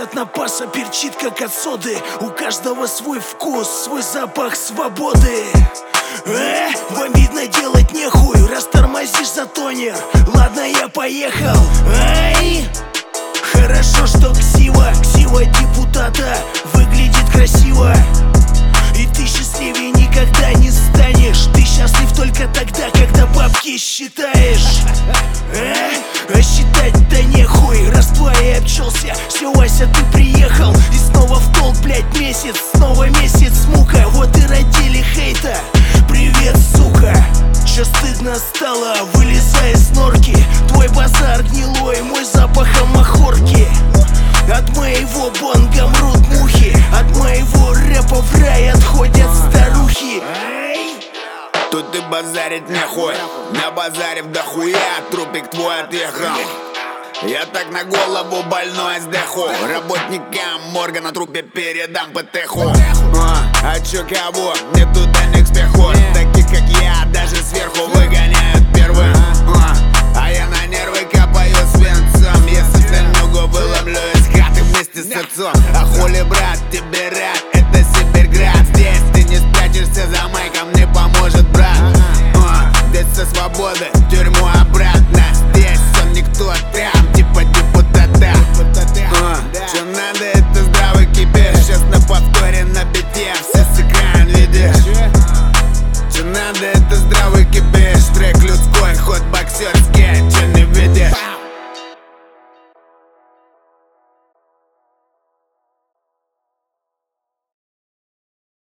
от напаса перчит, как от соды. У каждого свой вкус, свой запах свободы. Вам видно, делать нехуй, раз тормозишь за тонер. Ладно, я поехал. Ай! Хорошо, что ксива депутата выглядит красиво. И ты счастливее никогда не станешь. Ты счастлив только тогда, когда бабки считаешь. А считать-то нехуй, раз твои обчелся. Все, Вася, ты приехал. И снова в толк, блять, месяц. Снова месяц мука, вот и родили хейта. Привет, сука. Чё стыдно стало, вылезай из норки. Твой базар гнилой, мой запахом махорки. От моего бонга мрут мухи. От моего рэпа в рай отходят старухи. Тут и базарить нехуй, на базаре дохуя, трупик твой отъехал. Я так на голову больной сдоху. Работникам морга на трупе передам ПТХу. А чё кого? Мне туда не к спеху. Таких как я даже сверху выгоняют первым. А я на нервы капаю свинцом. Если стальнюгу выломлю из хаты вместе с отцом. А хули, брат, тебе рад, это Сибирьград. Здесь ты не спрячешься за майком, не поможет брат. Здесь со свободы в тюрьму обратно. Здесь он никто, там типа депутата. Что надо, это здравый кипиш. Сейчас на повторе на бите все с экрана видишь. Что надо, это здравый кипиш. Трек людской, ход боксерский.